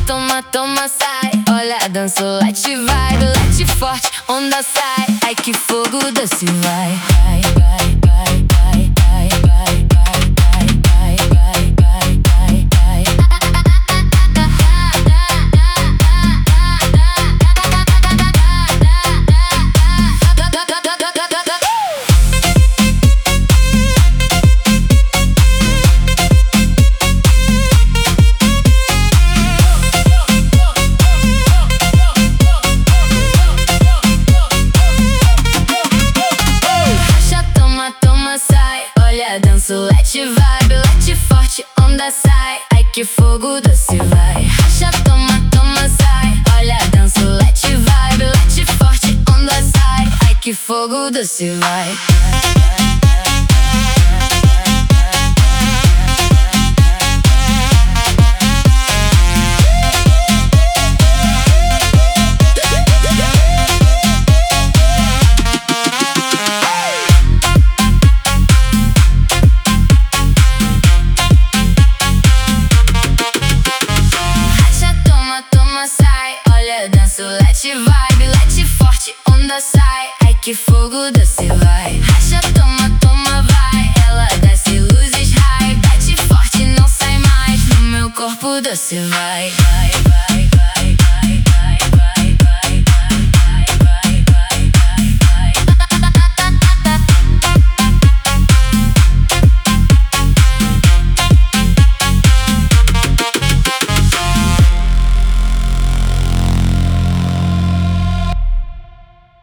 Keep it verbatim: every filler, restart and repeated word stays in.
toma, toma, sai. Olha, danço, lete, vai, lete forte, onda sai. Ai, que fogo doce, vai. Vai, vai, vai, vai, vai, vai, vai, vai, vai, vai, vai, vai. Danço, lete, vibe, lete forte, onda sai. Ai, que fogo doce, vai. Racha, toma, toma, sai. Olha, danço, lete, vibe, lete forte, onda sai. Ai, que fogo doce, vai. Danço, lete, vibe, lete forte, onda sai. Ai, que fogo doce, vai. Racha, toma, toma, vai. Ela desce, luzes, high, bate forte, não sai mais. No meu corpo doce, vai, vai.